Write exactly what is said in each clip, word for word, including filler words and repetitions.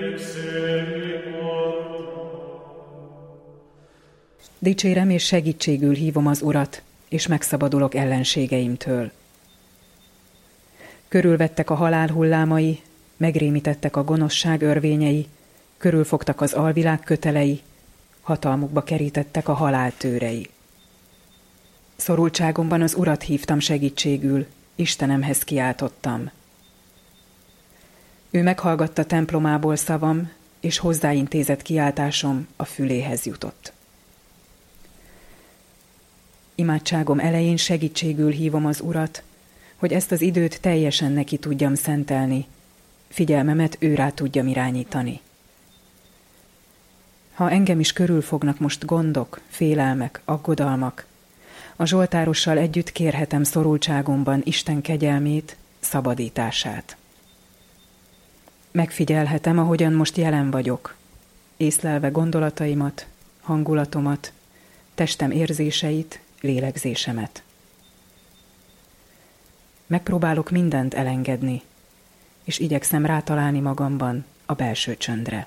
Dicsérem és segítségül hívom az Urat, és megszabadulok ellenségeimtől. Körülvettek a halál hullámai, megrémítettek a gonoszság örvényei, körülfogtak az alvilág kötelei, hatalmukba kerítettek a halál tőrei. Szorultságomban az Urat hívtam segítségül, Istenemhez kiáltottam. Ő meghallgatta templomából szavam, és hozzáintézett kiáltásom a füléhez jutott. Imádságom elején segítségül hívom az Urat, hogy ezt az időt teljesen neki tudjam szentelni, figyelmemet ő rá tudjam irányítani. Ha engem is körülfognak most gondok, félelmek, aggodalmak, a zsoltárossal együtt kérhetem szorultságomban Isten kegyelmét, szabadítását. Megfigyelhetem, ahogyan most jelen vagyok, észlelve gondolataimat, hangulatomat, testem érzéseit, lélegzésemet. Megpróbálok mindent elengedni, és igyekszem rátalálni magamban a belső csöndre.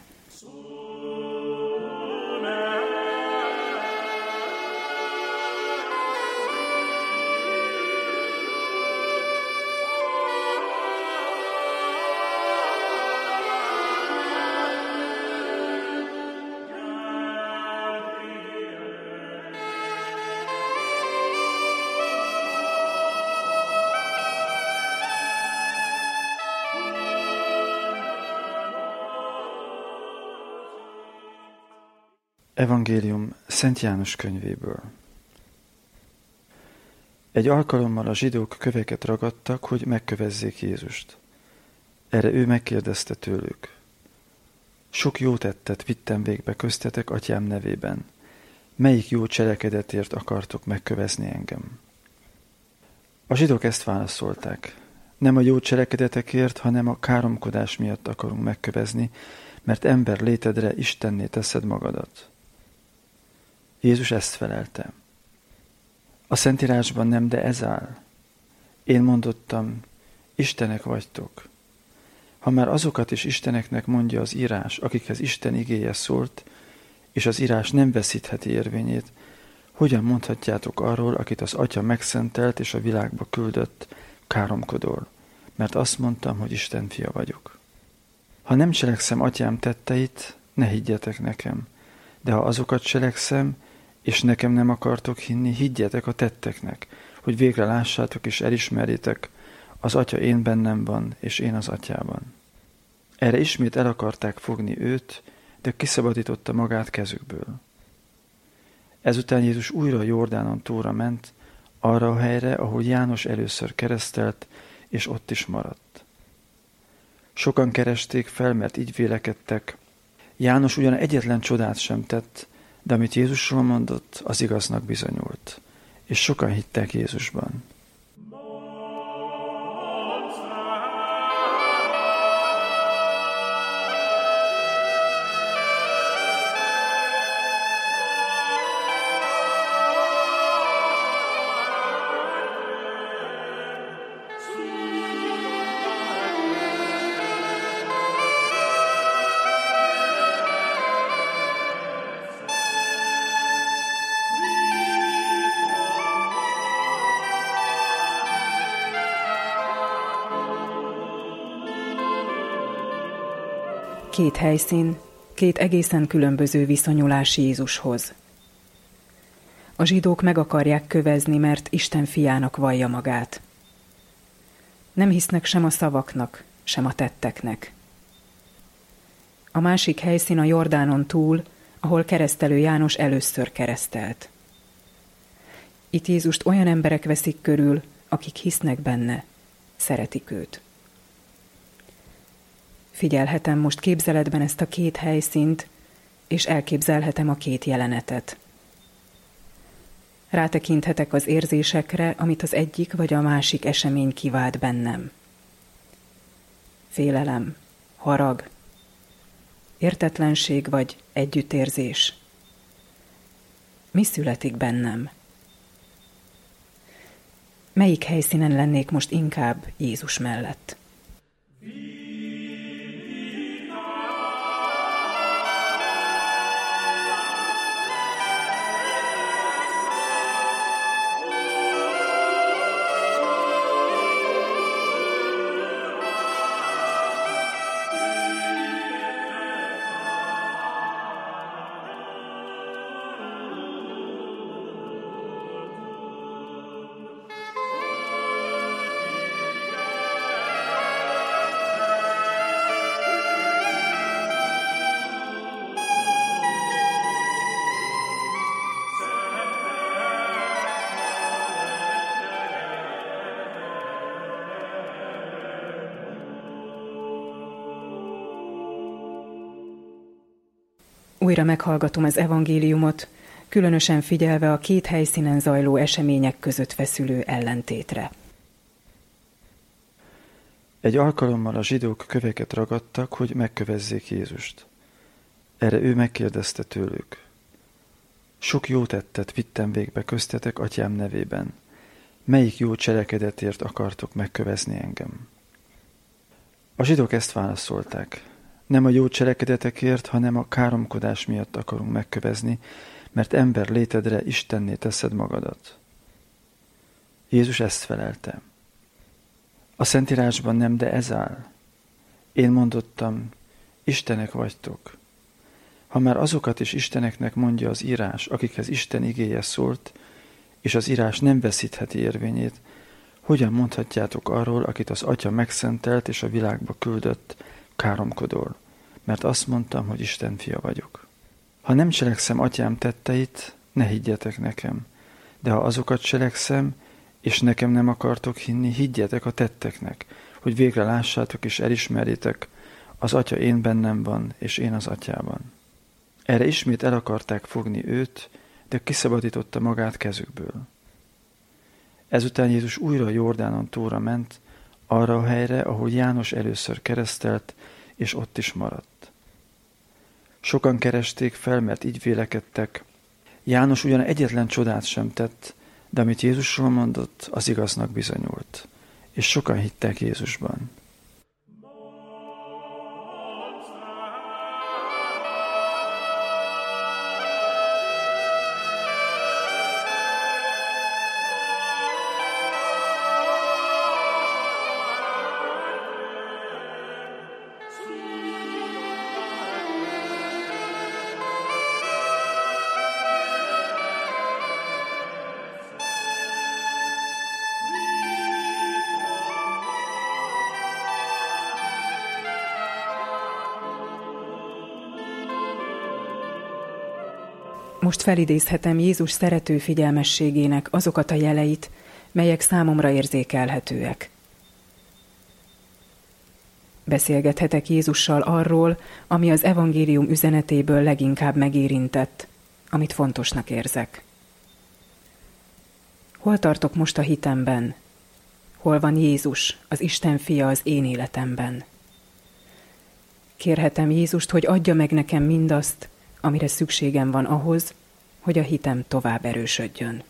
Evangélium Szent János könyvéből. Egy alkalommal a zsidók köveket ragadtak, hogy megkövezzék Jézust. Erre ő megkérdezte tőlük: sok jó tettet vittem végbe köztetek atyám nevében. Melyik jó cselekedetért akartok megkövezni engem? A zsidók ezt válaszolták: nem a jó cselekedetekért, hanem a káromkodás miatt akarunk megkövezni, mert ember létedre Istenné teszed magadat. Jézus ezt felelte: a Szentírásban nem, de ez áll. Én mondottam, istenek vagytok. Ha már azokat is isteneknek mondja az írás, akikhez Isten igéje szólt, és az írás nem veszítheti érvényét, hogyan mondhatjátok arról, akit az Atya megszentelt és a világba küldött, káromkodol, mert azt mondtam, hogy Isten fia vagyok. Ha nem cselekszem atyám tetteit, ne higgyetek nekem, de ha azokat cselekszem, és nekem nem akartok hinni, higgyetek a tetteknek, hogy végre lássátok és elismerjétek, az Atya én bennem van, és én az Atyában. Erre ismét el akarták fogni őt, de kiszabadította magát kezükből. Ezután Jézus újra a Jordánon túlra ment, arra a helyre, ahol János először keresztelt, és ott is maradt. Sokan keresték fel, mert így vélekedtek: János ugyan egyetlen csodát sem tett, de amit Jézusról mondott, az igaznak bizonyult, és sokan hittek Jézusban. Két helyszín, két egészen különböző viszonyulás Jézushoz. A zsidók meg akarják kövezni, mert Isten fiának vallja magát. Nem hisznek sem a szavaknak, sem a tetteknek. A másik helyszín a Jordánon túl, ahol keresztelő János először keresztelt. Itt Jézust olyan emberek veszik körül, akik hisznek benne, szeretik őt. Figyelhetem most képzeletben ezt a két helyszínt, és elképzelhetem a két jelenetet. Rátekinthetek az érzésekre, amit az egyik vagy a másik esemény kivált bennem. Félelem, harag, értetlenség vagy együttérzés. Mi születik bennem? Melyik helyszínen lennék most inkább Jézus mellett? Újra meghallgatom az evangéliumot, különösen figyelve a két helyszínen zajló események között feszülő ellentétre. Egy alkalommal a zsidók köveket ragadtak, hogy megkövezzék Jézust. Erre ő megkérdezte tőlük: sok jó tettet vittem végbe köztetek atyám nevében. Melyik jó cselekedetért akartok megkövezni engem? A zsidók ezt válaszolták: nem a jó cselekedetekért, hanem a káromkodás miatt akarunk megkövezni, mert ember létedre Istenné teszed magadat. Jézus ezt felelte: a Szentírásban nem, de ez áll. Én mondottam, istenek vagytok. Ha már azokat is isteneknek mondja az írás, akikhez Isten igéje szólt, és az írás nem veszítheti érvényét, hogyan mondhatjátok arról, akit az Atya megszentelt és a világba küldött, káromkodol, mert azt mondtam, hogy Isten fia vagyok. Ha nem cselekszem atyám tetteit, ne higgyetek nekem, de ha azokat cselekszem, és nekem nem akartok hinni, higgyetek a tetteknek, hogy végre lássátok és elismerjétek, az Atya én bennem van, és én az Atyában. Erre ismét el akarták fogni őt, de kiszabadította magát kezükből. Ezután Jézus újra a Jordánon túlra ment, arra a helyre, ahol János először keresztelt, és ott is maradt. Sokan keresték fel, mert így vélekedtek. János ugyan egyetlen csodát sem tett, de amit Jézusról mondott, az igaznak bizonyult, és sokan hittek Jézusban. Most felidézhetem Jézus szerető figyelmességének azokat a jeleit, melyek számomra érzékelhetőek. Beszélgethetek Jézussal arról, ami az evangélium üzenetéből leginkább megérintett, amit fontosnak érzek. Hol tartok most a hitemben? Hol van Jézus, az Isten fia az én életemben? Kérhetem Jézust, hogy adja meg nekem mindazt, amire szükségem van ahhoz, hogy a hitem tovább erősödjön.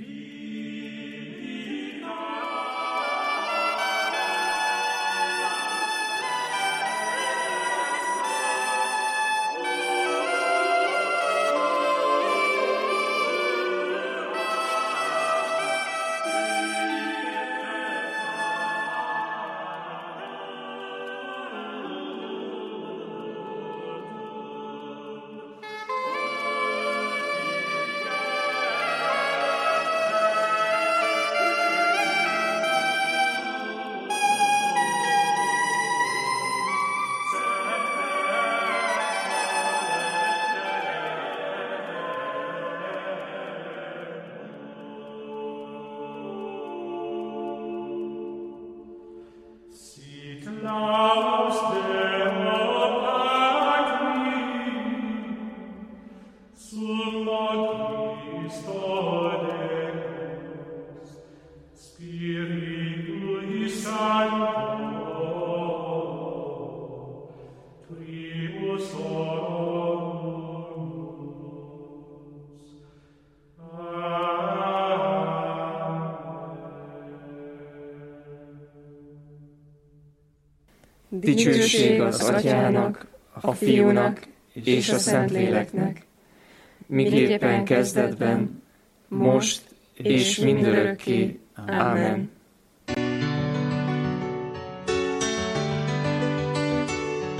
Dicsőség az Atyának, a Fiúnak és a Szentléleknek, miképpen kezdetben, most és mindörökké. Ámen.